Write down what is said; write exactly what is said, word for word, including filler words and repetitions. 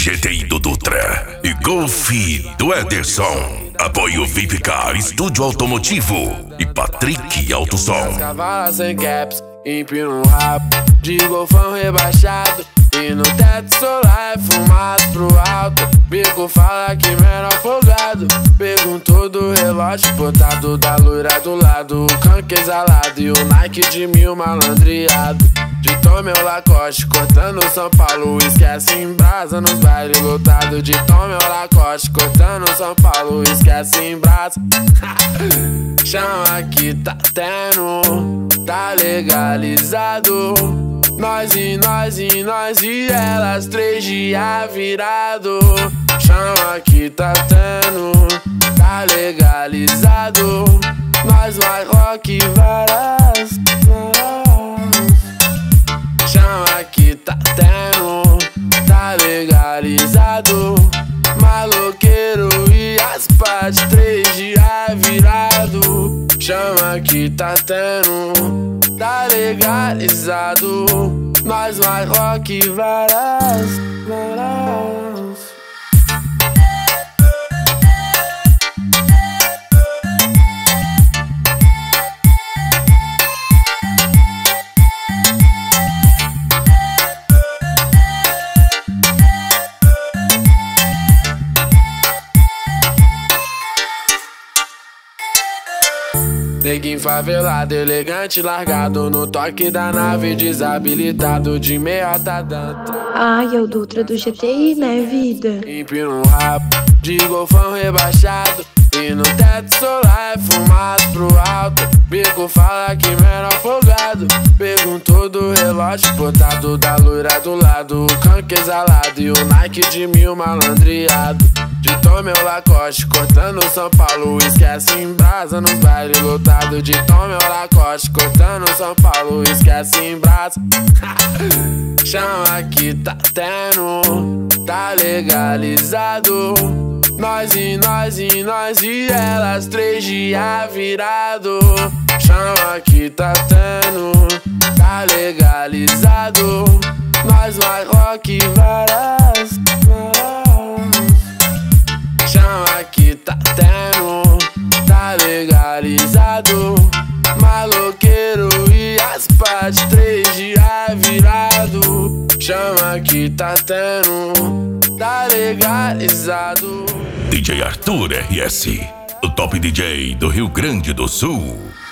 G T I do Dutra e Golf do Ederson. Apoio V I P Car, Estúdio Automotivo e Patrick Autosom. Cavalas sem caps, empino um rabo de golfão rebaixado. E no teto solar é fumado pro alto. Bico fala que menor folgado. Perguntou do relógio botado da loira do lado. O canque exalado e o Nike de mil malandreado. De Tom meu Lacoste, cortando São Paulo. Esquece em brasa nos bailes lotados. De Tom meu Lacoste, cortando São Paulo. Esquece em brasa. Chama que tá tendo, tá legalizado. Nós e nós e nós e elas, três dias virado. Chama que tá tendo, tá legalizado. Nós mais rock e varas. Chama que tá tendo, tá legalizado. Maloqueiro e as partes, três dias virado. Chama que tá tendo, tá legalizado. Nós mais rock e varas, varas. Neguinho favelado, elegante, largado no toque da nave, desabilitado de meiota dentro. Ai, é o Dutra do G T I, né, vida? Empino um rabo de golfão rebaixado. E no teto solar é fumado pro alto. Bico fala que menor folgado. Perguntou do relógio botado da loira do lado. O canque exalado e o Nike de mil malandreado. De Tom meu Lacoste, cortando São Paulo. Esquece em brasa nos bailes lotados. De Tom meu Lacoste, cortando São Paulo. Esquece em brasa. Chama que tá tendo, tá legalizado. Nós e nós e nós e elas, três dias virado. Chama que tá tendo, tá legalizado. Nós mais rock e varas, varas. Chama que tá tendo, tá legalizado. Maloqueiro e as partes, três dias virado. Chama que tá tendo, tá legalizado. D J Arthur R S, o top D J do Rio Grande do Sul.